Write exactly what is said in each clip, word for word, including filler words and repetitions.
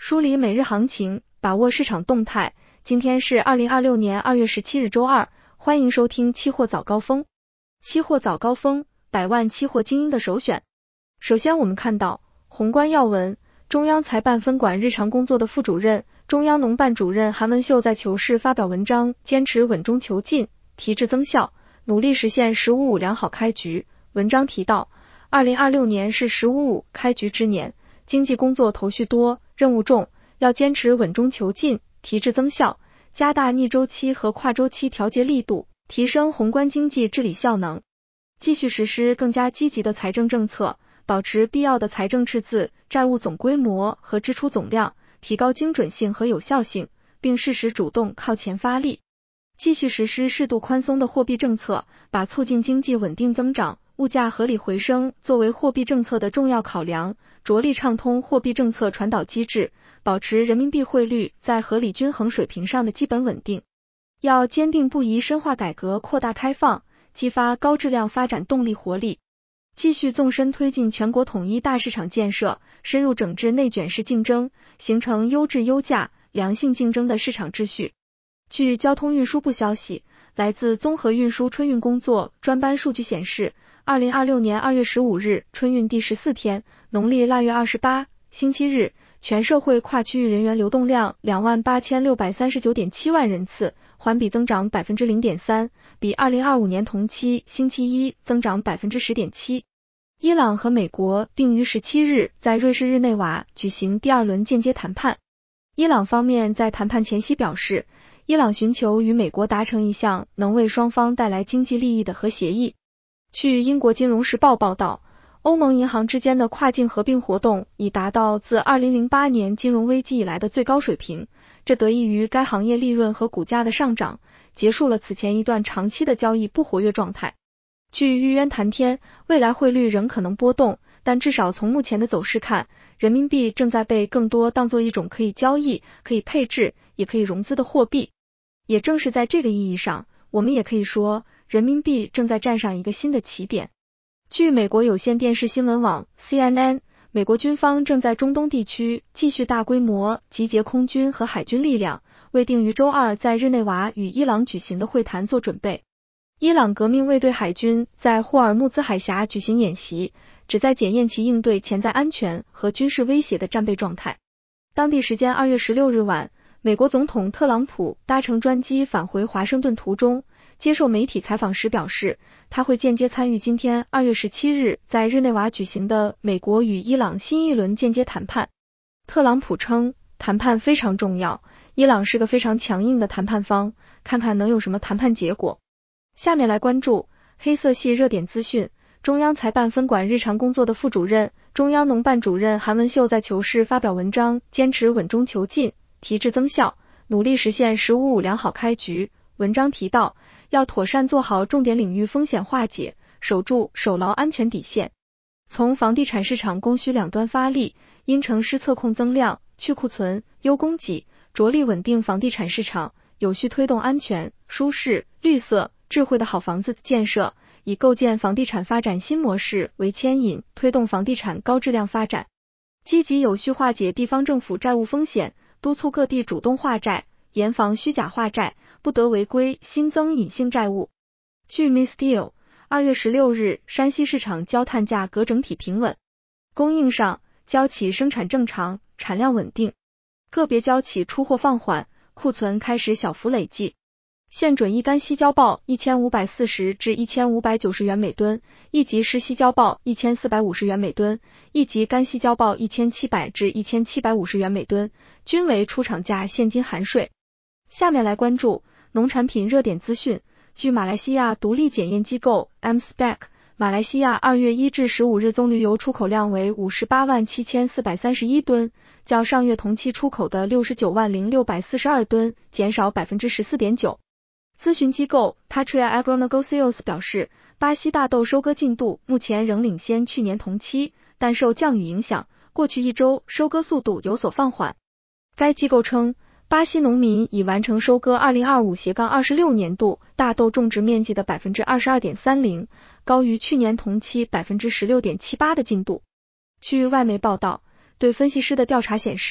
梳理每日行情，把握市场动态。今天是二零二六年二月十七日周二，欢迎收听期货早高峰。期货早高峰，百万期货精英的首选。首先我们看到宏观要闻，中央财办分管日常工作的副主任、中央农办主任韩文秀在求是发表文章，坚持稳中求进，提质增效，努力实现“十五五”良好开局。文章提到，二零二六年是“十五五”开局之年，经济工作头绪多，任务重，要坚持稳中求进，提质增效，加大逆周期和跨周期调节力度，提升宏观经济治理效能，继续实施更加积极的财政政策，保持必要的财政赤字、债务总规模和支出总量，提高精准性和有效性，并适时主动靠前发力。继续实施适度宽松的货币政策，把促进经济稳定增长、物价合理回升作为货币政策的重要考量，着力畅通货币政策传导机制，保持人民币汇率在合理均衡水平上的基本稳定。要坚定不移深化改革扩大开放，激发高质量发展动力活力。继续纵深推进全国统一大市场建设，深入整治内卷式竞争，形成优质优价、良性竞争的市场秩序。据交通运输部消息，来自综合运输春运工作专班数据显示，二零二六年二月十五日春运第十四天，农历腊月二十八，星期日，全社会跨区域人员流动量 两万八千六百三十九点七万人次，环比增长 百分之零点三， 比二零二五年同期星期一增长 百分之十点七。伊朗和美国定于十七日在瑞士日内瓦举行第二轮间接谈判。伊朗方面在谈判前夕表示，伊朗寻求与美国达成一项能为双方带来经济利益的核协议。据英国金融时报报道，欧盟银行之间的跨境合并活动已达到自二零零八年金融危机以来的最高水平，这得益于该行业利润和股价的上涨，结束了此前一段长期的交易不活跃状态。据玉渊谈天，未来汇率仍可能波动，但至少从目前的走势看，人民币正在被更多当作一种可以交易、可以配置、也可以融资的货币。也正是在这个意义上，我们也可以说，人民币正在站上一个新的起点。据美国有线电视新闻网 C N N， 美国军方正在中东地区继续大规模集结空军和海军力量，为定于周二在日内瓦与伊朗举行的会谈做准备。伊朗革命卫队海军在霍尔木兹海峡举行演习，旨在检验其应对潜在安全和军事威胁的战备状态。当地时间二月十六日晚，美国总统特朗普搭乘专机返回华盛顿途中，接受媒体采访时表示，他会间接参与今天二月十七日在日内瓦举行的美国与伊朗新一轮间接谈判。特朗普称，谈判非常重要，伊朗是个非常强硬的谈判方，看看能有什么谈判结果。下面来关注黑色系热点资讯。中央财办分管日常工作的副主任、中央农办主任韩文秀在求是发表文章，坚持稳中求进，提质增效，努力实现“十五五”良好开局。文章提到，要妥善做好重点领域风险化解，守住守牢安全底线。从房地产市场供需两端发力，因城施策控增量，去库存，优供给，着力稳定房地产市场，有序推动安全、舒适、绿色、智慧的好房子建设，以构建房地产发展新模式为牵引，推动房地产高质量发展。积极有序化解地方政府债务风险，督促各地主动化债，严防虚假化债，不得违规新增隐性债务。据 M I Steel， 二月十六日，山西市场焦炭价格整体平稳。供应上，焦企生产正常，产量稳定，个别焦企出货放缓，库存开始小幅累计。现准一干硒胶报一千五百四十至一千五百九十元每吨，一级湿硒胶报一千四百五十元每吨，一级干硒胶报一千七百至一千七百五十元每吨，均为出厂价现金含税。下面来关注农产品热点资讯。据马来西亚独立检验机构 M S P E C， 马来西亚二月一至十五日棕榈油出口量为五十八万七千四百三十一吨，较上月同期出口的六十九万零六百四十二吨减少 百分之十四点九。咨询机构 Patria Agronegocios 表示，巴西大豆收割进度目前仍领先去年同期，但受降雨影响，过去一周收割速度有所放缓。该机构称，巴西农民已完成收割二零二五二十六年度大豆种植面积的 百分之二十二点三零， 高于去年同期 百分之十六点七八 的进度。据外媒报道，对分析师的调查显示，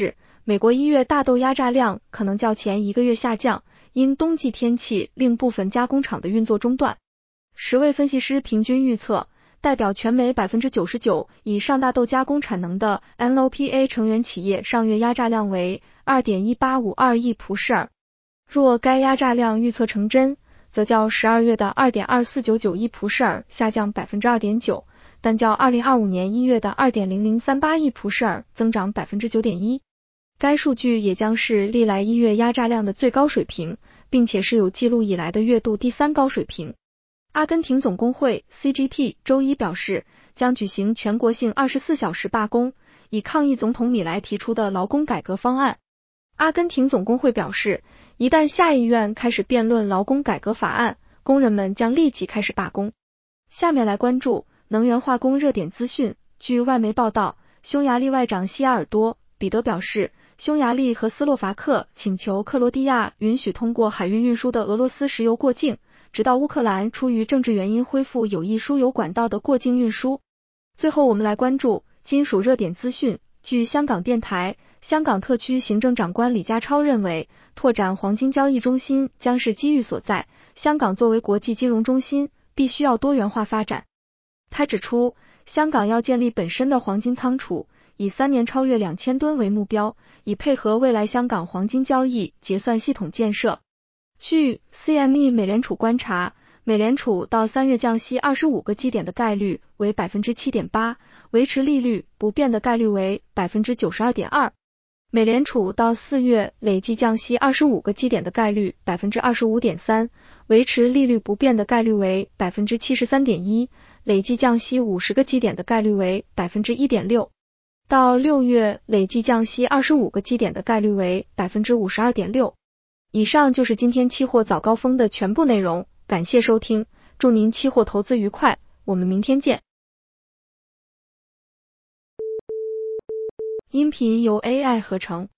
美国一月大豆压榨量可能较前一个月下降，因冬季天气令部分加工厂的运作中断。十位分析师平均预测，代表全美 百分之九十九 以上大豆加工产能的 N O P A 成员企业上月压榨量为 二点一八五二亿蒲氏尔。若该压榨量预测成真，则较十二月的 二点二四九九亿蒲氏尔下降 百分之二点九， 但较二零二五年一月的 二点零零三八亿蒲氏尔增长 百分之九点一。该数据也将是历来一月压榨量的最高水平，并且是有记录以来的月度第三高水平。阿根廷总工会 C G T 周一表示，将举行全国性二十四小时罢工，以抗议总统米莱提出的劳工改革方案。阿根廷总工会表示，一旦下议院开始辩论劳工改革法案，工人们将立即开始罢工。下面来关注能源化工热点资讯。据外媒报道，匈牙利外长西亚尔多彼得表示，匈牙利和斯洛伐克请求克罗地亚允许通过海运运输的俄罗斯石油过境，直到乌克兰出于政治原因恢复有益输油管道的过境运输。最后我们来关注金属热点资讯。据香港电台，香港特区行政长官李家超认为，拓展黄金交易中心将是机遇所在，香港作为国际金融中心，必须要多元化发展。他指出，香港要建立本身的黄金仓储，以三年超越两千吨为目标，以配合未来香港黄金交易结算系统建设。据 C M E 美联储观察，美联储到三月降息二十五个基点的概率为 百分之七点八， 维持利率不变的概率为 百分之九十二点二。美联储到四月累计降息二十五个基点的概率 百分之二十五点三， 维持利率不变的概率为 百分之七十三点一， 累计降息五十个基点的概率为 百分之一点六。到六月累计降息二十五个基点的概率为 百分之五十二点六。以上就是今天期货早高峰的全部内容，感谢收听，祝您期货投资愉快，我们明天见。音频由 A I 合成。